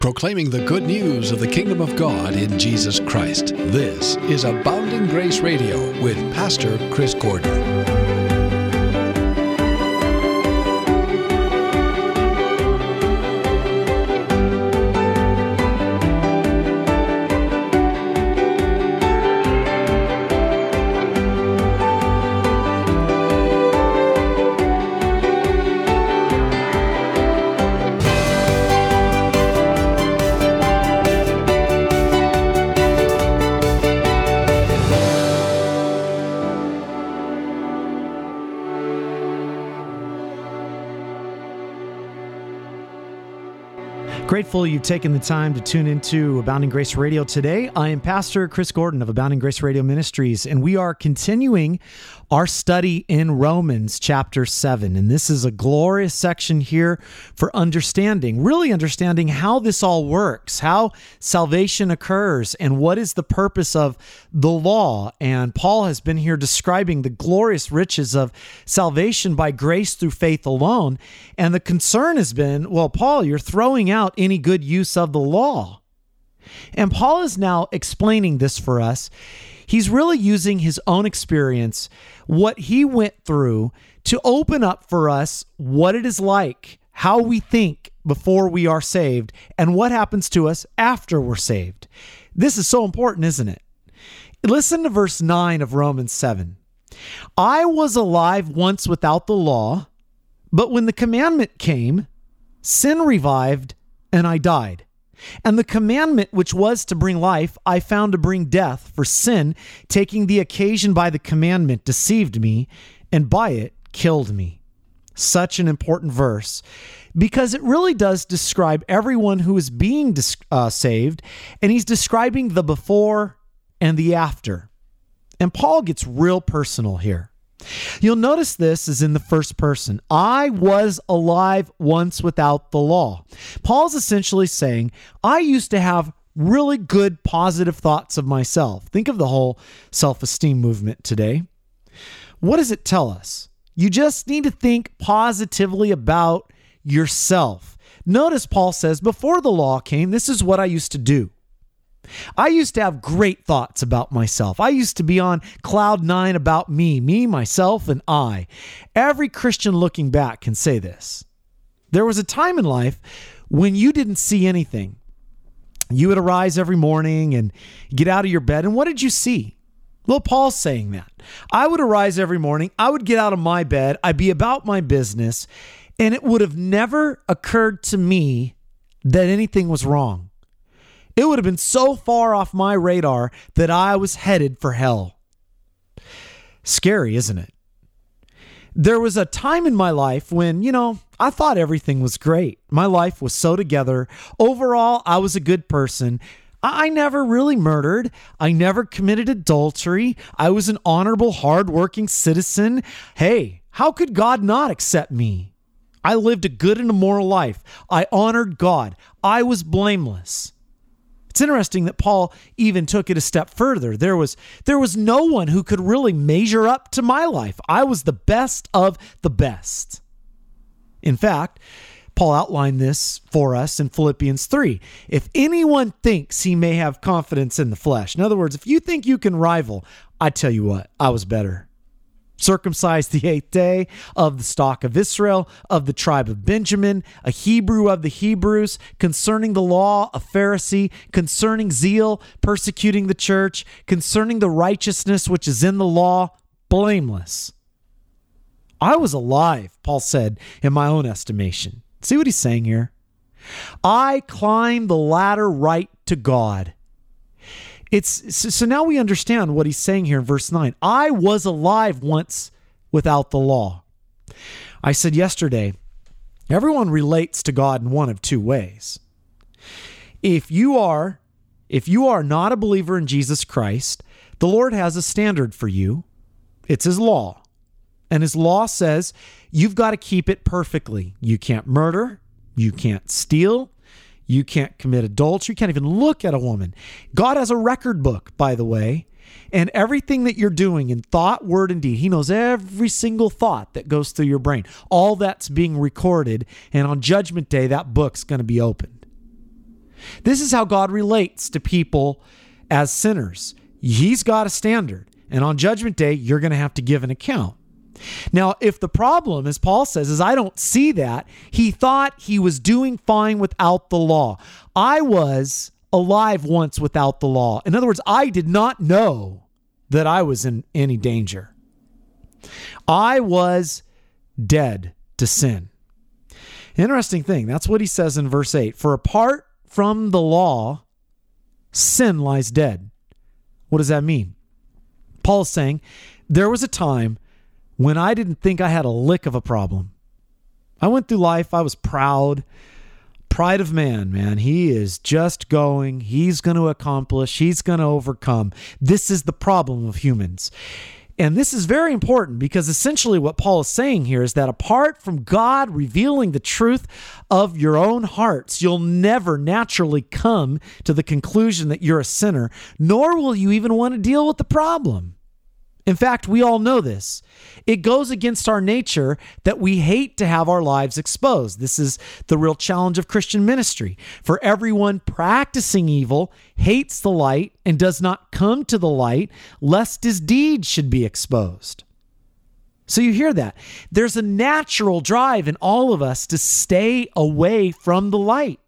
proclaiming the good news of the kingdom of God in Jesus Christ. This is Abounding Grace Radio with Pastor Chris Gordon. Grateful you've taken the time to tune into Abounding Grace Radio today. I am Pastor Chris Gordon of Abounding Grace Radio Ministries, and we are continuing our study in Romans chapter 7. And this is a glorious section here for really understanding how this all works, how salvation occurs, and what is the purpose of the law. And Paul has been here describing the glorious riches of salvation by grace through faith alone. And the concern has been, well, Paul, you're throwing out any good use of the law. And Paul is now explaining this for us. He's really using his own experience, what he went through, to open up for us what it is like, how we think before we are saved, and what happens to us after we're saved. This is so important, isn't it? Listen to verse 9 of Romans 7. I was alive once without the law, but when the commandment came, sin revived and I died. And the commandment which was to bring life, I found to bring death, for sin, taking the occasion by the commandment, deceived me, and by it killed me. Such an important verse, because it really does describe everyone who is being saved, and he's describing the before and the after. And Paul gets real personal here. You'll notice this is in the first person. I was alive once without the law. Paul's essentially saying, I used to have really good positive thoughts of myself. Think of the whole self-esteem movement today. What does it tell us? You just need to think positively about yourself. Notice Paul says, before the law came, this is what I used to do. I used to have great thoughts about myself. I used to be on cloud nine about me, myself, and I. Every Christian looking back can say this. There was a time in life when you didn't see anything. You would arise every morning and get out of your bed, and what did you see? Well, Paul's saying that. I would arise every morning, I would get out of my bed, I'd be about my business, and it would have never occurred to me that anything was wrong. It would have been so far off my radar that I was headed for hell. Scary, isn't it? There was a time in my life when, I thought everything was great. My life was so together. Overall, I was a good person. I never really murdered. I never committed adultery. I was an honorable, hardworking citizen. Hey, how could God not accept me? I lived a good and a moral life. I honored God. I was blameless. It's interesting that Paul even took it a step further. There was no one who could really measure up to my life. I was the best of the best. In fact, Paul outlined this for us in Philippians 3. If anyone thinks he may have confidence in the flesh, in other words, if you think you can rival, I tell you what, I was better. Circumcised the 8th day, of the stock of Israel, of the tribe of Benjamin, a Hebrew of the Hebrews, concerning the law, a Pharisee, concerning zeal, persecuting the church, concerning the righteousness which is in the law, blameless. I was alive, Paul said, in my own estimation. See what he's saying here? I climbed the ladder right to God. So now we understand what he's saying here in verse 9. I was alive once without the law. I said yesterday, everyone relates to God in one of two ways. If you are not a believer in Jesus Christ, the Lord has a standard for you. It's his law. And his law says you've got to keep it perfectly. You can't murder. You can't steal. You can't commit adultery. You can't even look at a woman. God has a record book, by the way, and everything that you're doing in thought, word, and deed, he knows every single thought that goes through your brain. All that's being recorded, and on Judgment Day, that book's going to be opened. This is how God relates to people as sinners. He's got a standard, and on Judgment Day, you're going to have to give an account. Now, if the problem, as Paul says, is I don't see that, he thought he was doing fine without the law. I was alive once without the law. In other words, I did not know that I was in any danger. I was dead to sin. Interesting thing. That's what he says in verse 8. For apart from the law, sin lies dead. What does that mean? Paul's saying there was a time when I didn't think I had a lick of a problem. I went through life. I was proud. Pride of man. He is just going. He's going to accomplish. He's going to overcome. This is the problem of humans. And this is very important because essentially what Paul is saying here is that apart from God revealing the truth of your own hearts, you'll never naturally come to the conclusion that you're a sinner, nor will you even want to deal with the problem. In fact, we all know this. It goes against our nature that we hate to have our lives exposed. This is the real challenge of Christian ministry. For everyone practicing evil hates the light and does not come to the light, lest his deeds should be exposed. So you hear that. There's a natural drive in all of us to stay away from the light.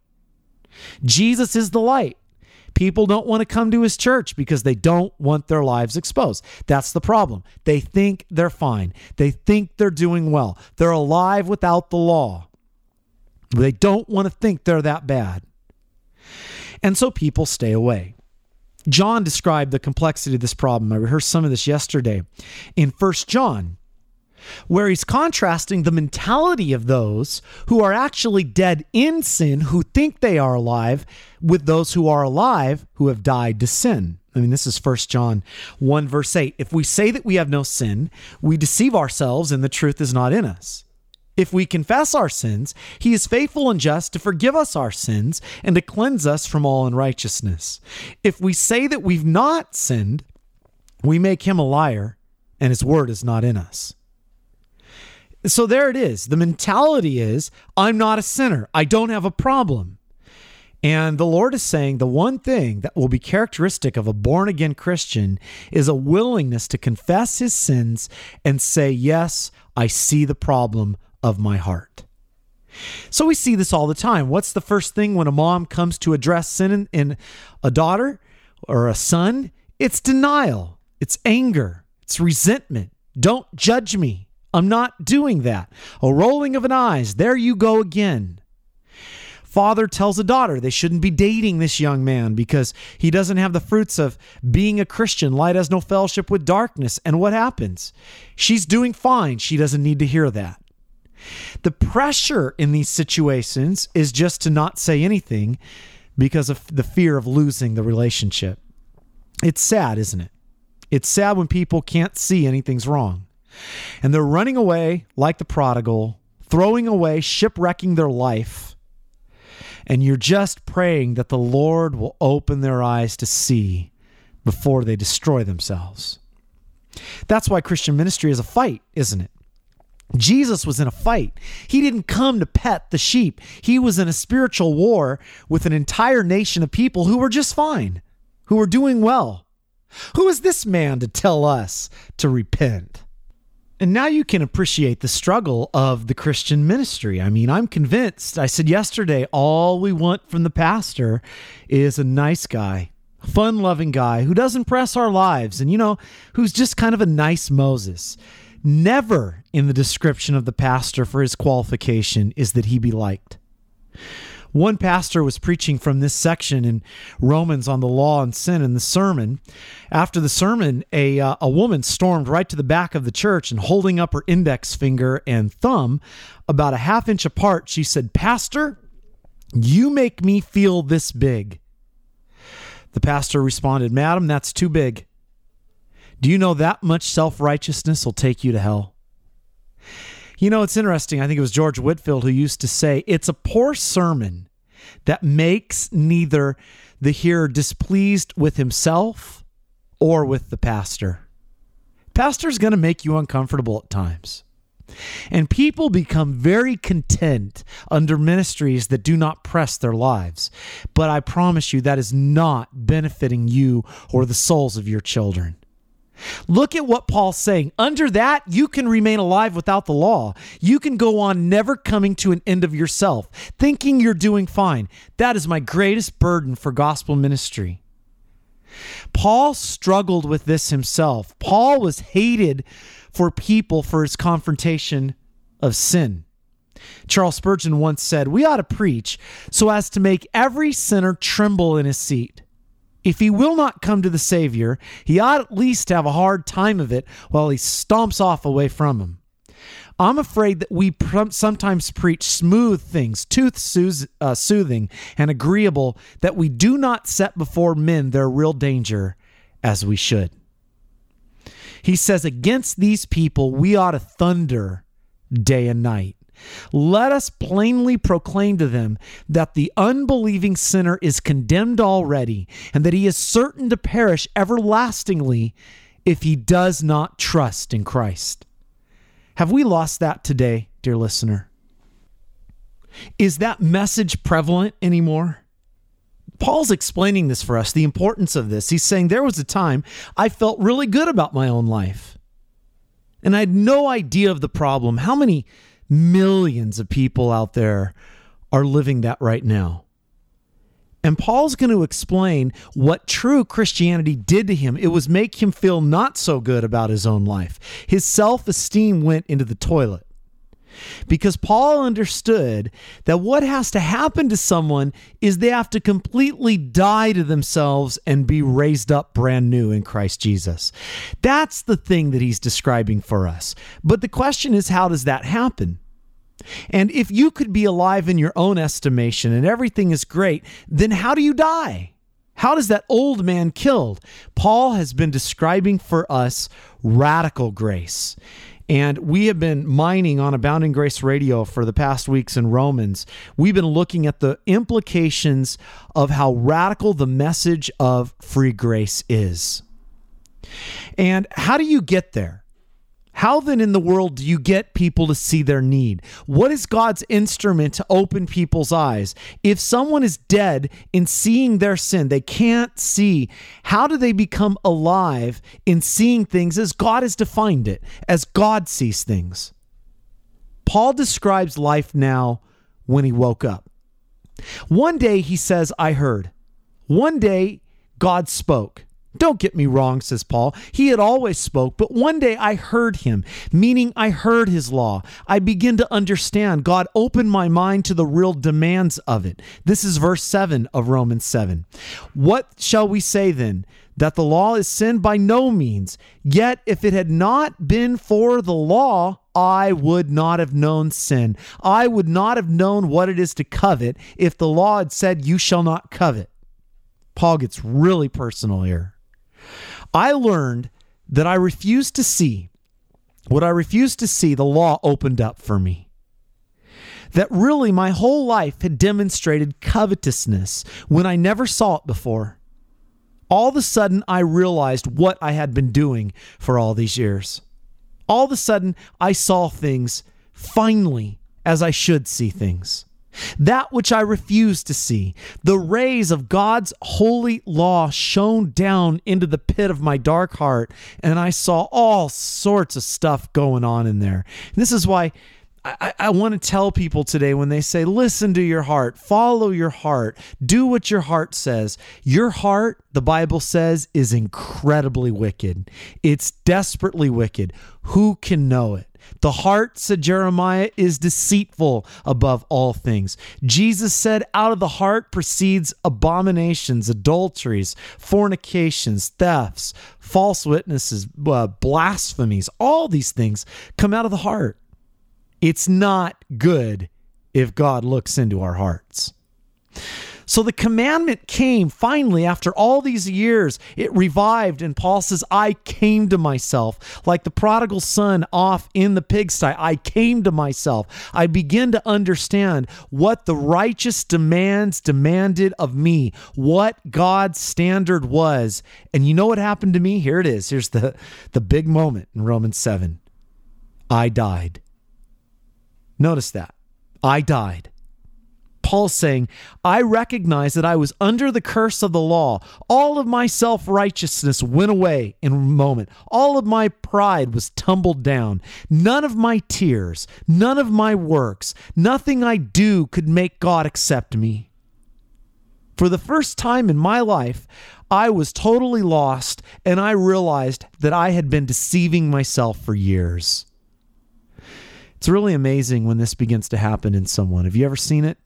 Jesus is the light. People don't want to come to his church because they don't want their lives exposed. That's the problem. They think they're fine. They think they're doing well. They're alive without the law. They don't want to think they're that bad. And so people stay away. John described the complexity of this problem. I rehearsed some of this yesterday in 1 John, where he's contrasting the mentality of those who are actually dead in sin, who think they are alive, with those who are alive, who have died to sin. I mean, this is 1 John 1, verse 8. If we say that we have no sin, we deceive ourselves and the truth is not in us. If we confess our sins, he is faithful and just to forgive us our sins and to cleanse us from all unrighteousness. If we say that we've not sinned, we make him a liar and his word is not in us. So there it is. The mentality is, I'm not a sinner. I don't have a problem. And the Lord is saying the one thing that will be characteristic of a born-again Christian is a willingness to confess his sins and say, yes, I see the problem of my heart. So we see this all the time. What's the first thing when a mom comes to address sin in a daughter or a son? It's denial. It's anger. It's resentment. Don't judge me. I'm not doing that. A rolling of an eyes. There you go again. Father tells a daughter they shouldn't be dating this young man because he doesn't have the fruits of being a Christian. Light has no fellowship with darkness. And what happens? She's doing fine. She doesn't need to hear that. The pressure in these situations is just to not say anything because of the fear of losing the relationship. It's sad, isn't it? It's sad when people can't see anything's wrong. And they're running away like the prodigal, throwing away, shipwrecking their life. And you're just praying that the Lord will open their eyes to see before they destroy themselves. That's why Christian ministry is a fight, isn't it? Jesus was in a fight. He didn't come to pet the sheep. He was in a spiritual war with an entire nation of people who were just fine, who were doing well. Who is this man to tell us to repent? And now you can appreciate the struggle of the Christian ministry. I mean, I'm convinced. I said yesterday, all we want from the pastor is a nice guy, a fun-loving guy who doesn't press our lives and, who's just kind of a nice Moses. Never in the description of the pastor for his qualification is that he be liked. One pastor was preaching from this section in Romans on the law and sin in the sermon. After the sermon, a woman stormed right to the back of the church and holding up her index finger and thumb about a half inch apart, she said, "Pastor, you make me feel this big." The pastor responded, "Madam, that's too big. Do you know that much self-righteousness will take you to hell?" It's interesting. I think it was George Whitefield who used to say, it's a poor sermon that makes neither the hearer displeased with himself or with the pastor. Pastor's going to make you uncomfortable at times. And people become very content under ministries that do not press their lives. But I promise you, that is not benefiting you or the souls of your children. Look at what Paul's saying. Under that, you can remain alive without the law. You can go on never coming to an end of yourself, thinking you're doing fine. That is my greatest burden for gospel ministry. Paul struggled with this himself. Paul was hated for people for his confrontation of sin. Charles Spurgeon once said, "We ought to preach so as to make every sinner tremble in his seat. If he will not come to the Savior, he ought at least to have a hard time of it while he stomps off away from him." I'm afraid that we sometimes preach smooth things, soothing and agreeable, that we do not set before men their real danger as we should. He says, against these people, we ought to thunder day and night. Let us plainly proclaim to them that the unbelieving sinner is condemned already, and that he is certain to perish everlastingly if he does not trust in Christ. Have we lost that today, dear listener? Is that message prevalent anymore? Paul's explaining this for us, the importance of this. He's saying there was a time I felt really good about my own life, and I had no idea of the problem. How many millions of people out there are living that right now? And Paul's going to explain what true Christianity did to him. It was make him feel not so good about his own life. His self-esteem went into the toilet. Because Paul understood that what has to happen to someone is they have to completely die to themselves and be raised up brand new in Christ Jesus. That's the thing that he's describing for us. But the question is, how does that happen? And if you could be alive in your own estimation and everything is great, then how do you die? How does that old man killed? Paul has been describing for us radical grace. And we have been mining on Abounding Grace Radio for the past weeks in Romans. We've been looking at the implications of how radical the message of free grace is. And how do you get there? How then in the world do you get people to see their need? What is God's instrument to open people's eyes? If someone is dead in seeing their sin, they can't see, how do they become alive in seeing things as God has defined it, as God sees things? Paul describes life now when he woke up. One day he says, I heard. One day God spoke. Don't get me wrong, says Paul. He had always spoke, but one day I heard him, meaning I heard his law. I begin to understand. God opened my mind to the real demands of it. This is verse 7 of Romans 7. What shall we say then? That the law is sin? By no means. Yet if it had not been for the law, I would not have known sin. I would not have known what it is to covet if the law had said, you shall not covet. Paul gets really personal here. I learned that I refused to see what I refused to see, the law opened up for me. That really my whole life had demonstrated covetousness when I never saw it before. All of a sudden, I realized what I had been doing for all these years. All of a sudden, I saw things finally as I should see things. That which I refused to see, the rays of God's holy law shone down into the pit of my dark heart, and I saw all sorts of stuff going on in there. And this is why I want to tell people today when they say, listen to your heart, follow your heart, do what your heart says. Your heart, the Bible says, is incredibly wicked. It's desperately wicked. Who can know it? The heart, said Jeremiah, is deceitful above all things. Jesus said, out of the heart proceeds abominations, adulteries, fornications, thefts, false witnesses, blasphemies. All these things come out of the heart. It's not good if God looks into our hearts. So the commandment came finally after all these years. It revived, and Paul says, I came to myself. Like the prodigal son off in the pigsty, I came to myself. I begin to understand what the righteous demands demanded of me, what God's standard was. And you know what happened to me? Here it is. Here's the big moment in Romans 7. I died. Notice that. I died. Paul's saying, I recognize that I was under the curse of the law. All of my self-righteousness went away in a moment. All of my pride was tumbled down. None of my tears, none of my works, nothing I do could make God accept me. For the first time in my life, I was totally lost, and I realized that I had been deceiving myself for years. It's really amazing when this begins to happen in someone. Have you ever seen it?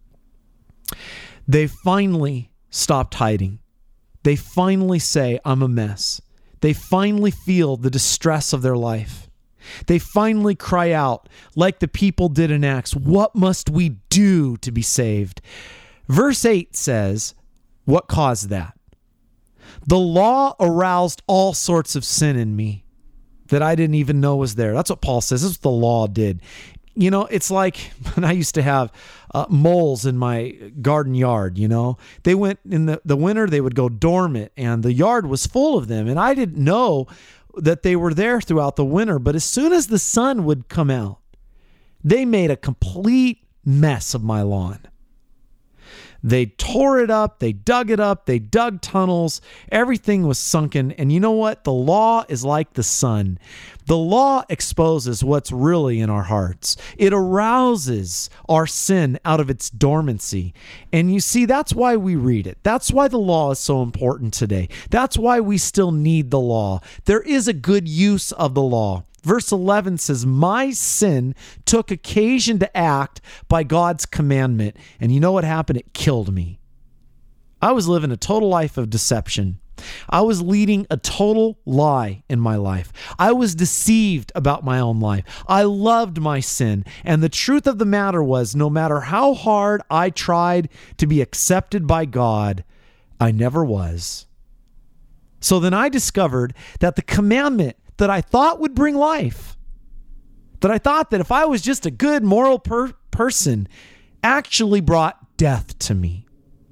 They finally stopped hiding. They finally say, I'm a mess. They finally feel the distress of their life. They finally cry out, like the people did in Acts, what must we do to be saved? Verse 8 says, what caused that? The law aroused all sorts of sin in me that I didn't even know was there. That's what Paul says. This is what the law did. You know, it's like when I used to have moles in my garden yard, you know. They went in the winter, they would go dormant, and the yard was full of them. And I didn't know that they were there throughout the winter. But as soon as the sun would come out, they made a complete mess of my lawn. They tore it up, they dug it up, they dug tunnels, everything was sunken. And you know what? The law is like the sun. The law exposes what's really in our hearts. It arouses our sin out of its dormancy. And you see, that's why we read it. That's why the law is so important today. That's why we still need the law. There is a good use of the law. Verse 11 says, my sin took occasion to act by God's commandment. And you know what happened? It killed me. I was living a total life of deception. I was leading a total lie in my life. I was deceived about my own life. I loved my sin. And the truth of the matter was, no matter how hard I tried to be accepted by God, I never was. So then I discovered that the commandment that I thought would bring life, that I thought that if I was just a good moral person, actually brought death to me.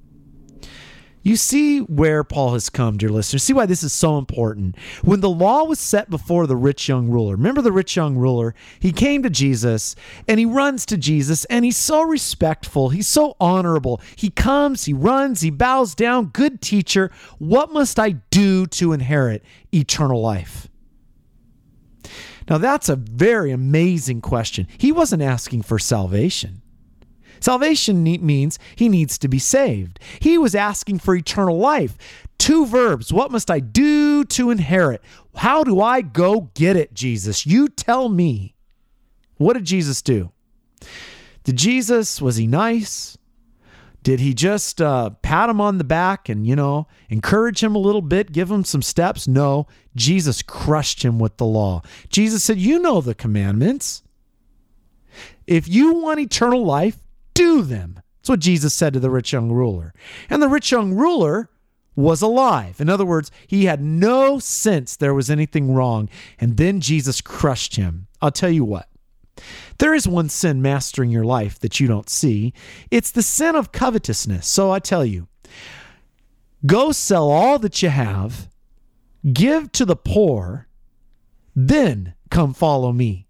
You see where Paul has come, dear listeners. See why this is so important. When the law was set before the rich young ruler, remember the rich young ruler? He came to Jesus and he runs to Jesus and he's so respectful. He's so honorable. He comes, he runs, he bows down. Good teacher, what must I do to inherit eternal life? Now, that's a very amazing question. He wasn't asking for salvation. Salvation means he needs to be saved. He was asking for eternal life. Two verbs. What must I do to inherit? How do I go get it, Jesus? You tell me. What did Jesus do? Was he nice? Did he just pat him on the back and, encourage him a little bit, give him some steps? No, Jesus crushed him with the law. Jesus said, you know the commandments. If you want eternal life, do them. That's what Jesus said to the rich young ruler. And the rich young ruler was alive. In other words, he had no sense there was anything wrong. And then Jesus crushed him. I'll tell you what. There is one sin mastering your life that you don't see. It's the sin of covetousness. So I tell you, go sell all that you have, give to the poor, then come follow me.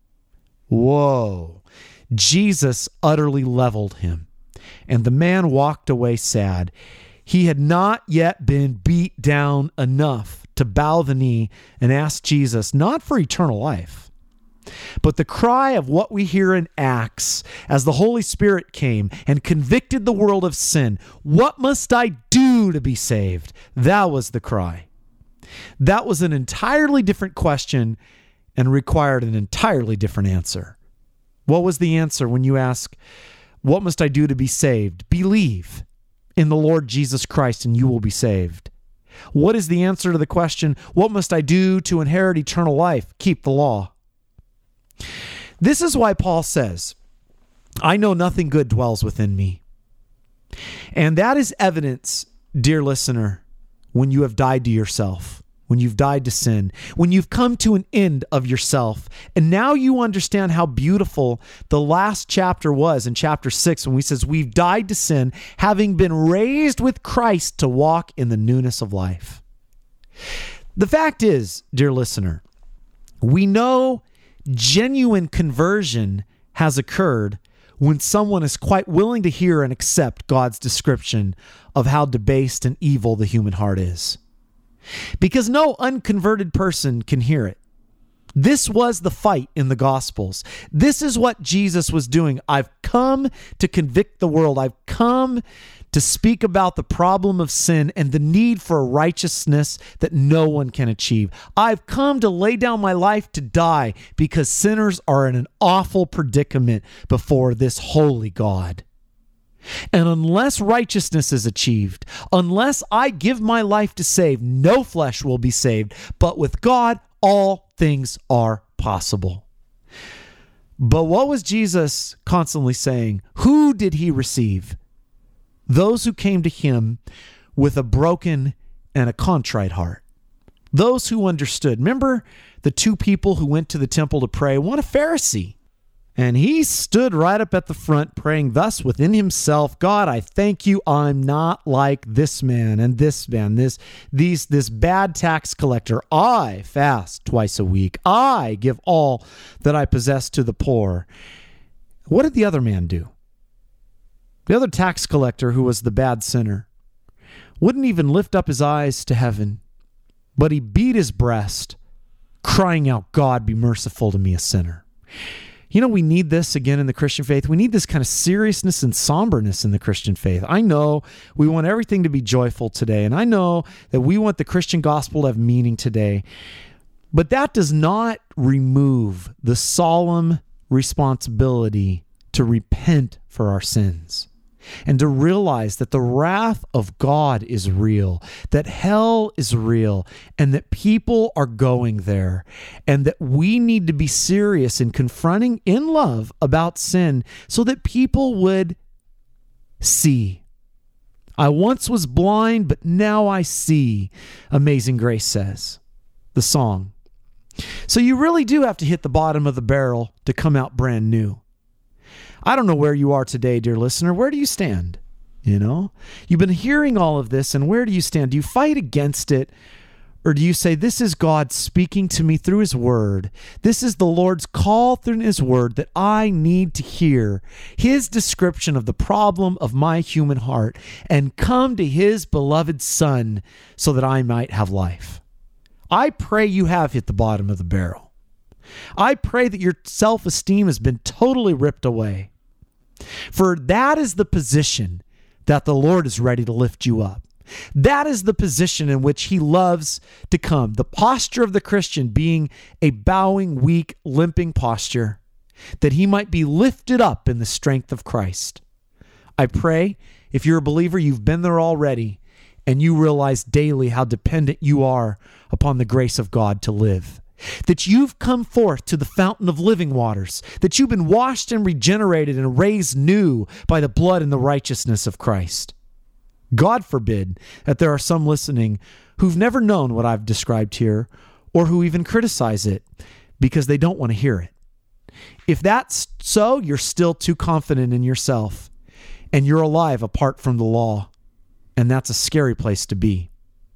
Whoa. Jesus utterly leveled him, and the man walked away sad. He had not yet been beat down enough to bow the knee and ask Jesus, not for eternal life, but the cry of what we hear in Acts as the Holy Spirit came and convicted the world of sin. What must I do to be saved? That was the cry. That was an entirely different question and required an entirely different answer. What was the answer when you ask, what must I do to be saved? Believe in the Lord Jesus Christ and you will be saved. What is the answer to the question, what must I do to inherit eternal life? Keep the law. This is why Paul says, I know nothing good dwells within me. And that is evidence, dear listener, when you have died to yourself, when you've died to sin, when you've come to an end of yourself. And now you understand how beautiful the last chapter was in chapter 6 when he says, we've died to sin, having been raised with Christ to walk in the newness of life. The fact is, dear listener, we know genuine conversion has occurred when someone is quite willing to hear and accept God's description of how debased and evil the human heart is. Because no unconverted person can hear it. This was the fight in the Gospels. This is what Jesus was doing. I've come to convict the world. I've come to speak about the problem of sin and the need for a righteousness that no one can achieve. I've come to lay down my life to die because sinners are in an awful predicament before this holy God. And unless righteousness is achieved, unless I give my life to save, no flesh will be saved. But with God, all things are possible. But what was Jesus constantly saying? Who did he receive? Those who came to him with a broken and a contrite heart. Those who understood. Remember the two people who went to the temple to pray? One a Pharisee. And he stood right up at the front praying thus within himself, God, I thank you I'm not like this man and this man, this bad tax collector. I fast twice a week. I give all that I possess to the poor. What did the other man do? The other tax collector, who was the bad sinner, wouldn't even lift up his eyes to heaven, but he beat his breast, crying out, God, be merciful to me, a sinner. You know, we need this again in the Christian faith. We need this kind of seriousness and somberness in the Christian faith. I know we want everything to be joyful today, and I know that we want the Christian gospel to have meaning today, but that does not remove the solemn responsibility to repent for our sins and to realize that the wrath of God is real, that hell is real, and that people are going there, and that we need to be serious in confronting in love about sin so that people would see. I once was blind, but now I see, Amazing Grace says, the song. So you really do have to hit the bottom of the barrel to come out brand new. I don't know where you are today, dear listener. Where do you stand? You know, you've been hearing all of this, and where do you stand? Do you fight against it, or do you say, this is God speaking to me through his word? This is the Lord's call through his word that I need to hear his description of the problem of my human heart and come to his beloved Son so that I might have life. I pray you have hit the bottom of the barrel. I pray that your self-esteem has been totally ripped away. For that is the position that the Lord is ready to lift you up. That is the position in which he loves to come. The posture of the Christian being a bowing, weak, limping posture, that he might be lifted up in the strength of Christ. I pray, if you're a believer, you've been there already, and you realize daily how dependent you are upon the grace of God to live. That you've come forth to the fountain of living waters, that you've been washed and regenerated and raised new by the blood and the righteousness of Christ. God forbid that there are some listening who've never known what I've described here, or who even criticize it because they don't want to hear it. If that's so, you're still too confident in yourself, and you're alive apart from the law, and that's a scary place to be.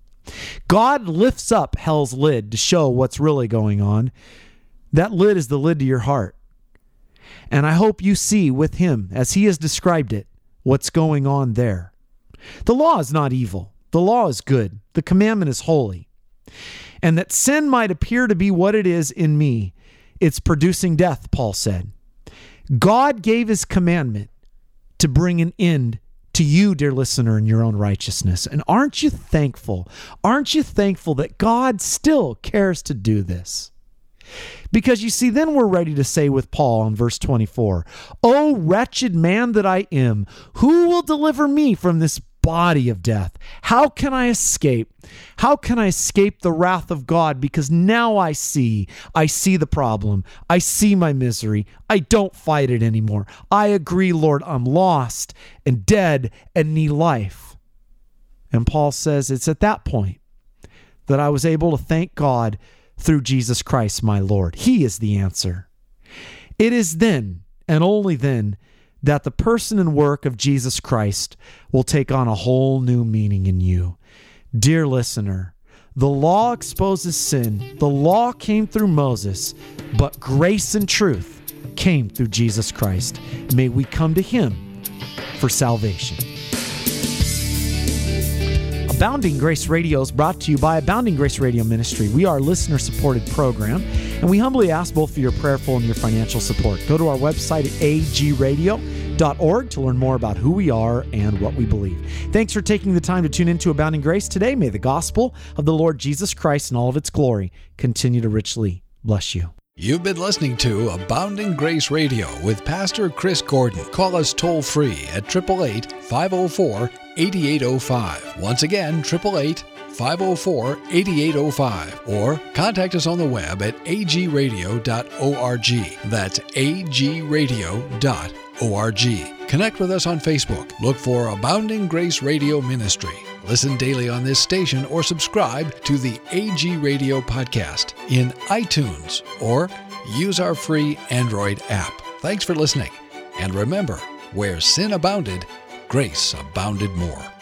God lifts up hell's lid to show what's really going on. That lid is the lid to your heart. And I hope you see with him, as he has described it, what's going on there. The law is not evil. The law is good. The commandment is holy. And that sin might appear to be what it is in me, it's producing death, Paul said. God gave his commandment to bring an end to you, dear listener, in your own righteousness. And aren't you thankful? Aren't you thankful that God still cares to do this? Because you see, then we're ready to say with Paul in verse 24, "O wretched man that I am, who will deliver me from this body of death? How can I escape? How can I escape the wrath of God? Because now I see the problem. I see my misery. I don't fight it anymore. I agree, Lord, I'm lost and dead and need life." And Paul says it's at that point that I was able to thank God through Jesus Christ, my Lord. He is the answer. It is then, and only then, that the person and work of Jesus Christ will take on a whole new meaning in you. Dear listener, the law exposes sin. The law came through Moses, but grace and truth came through Jesus Christ. May we come to Him for salvation. Abounding Grace Radio is brought to you by Abounding Grace Radio Ministry. We are a listener-supported program, and we humbly ask both for your prayerful and your financial support. Go to our website at agradio.org to learn more about who we are and what we believe. Thanks for taking the time to tune into Abounding Grace today. May the gospel of the Lord Jesus Christ and all of its glory continue to richly bless you. You've been listening to Abounding Grace Radio with Pastor Chris Gordon. Call us toll-free at 888-504-8805. Once again, 888-504-8805. Or contact us on the web at agradio.org. That's agradio.org. Connect with us on Facebook. Look for Abounding Grace Radio Ministry. Listen daily on this station or subscribe to the AG Radio podcast in iTunes or use our free Android app. Thanks for listening. And remember, where sin abounded, grace abounded more.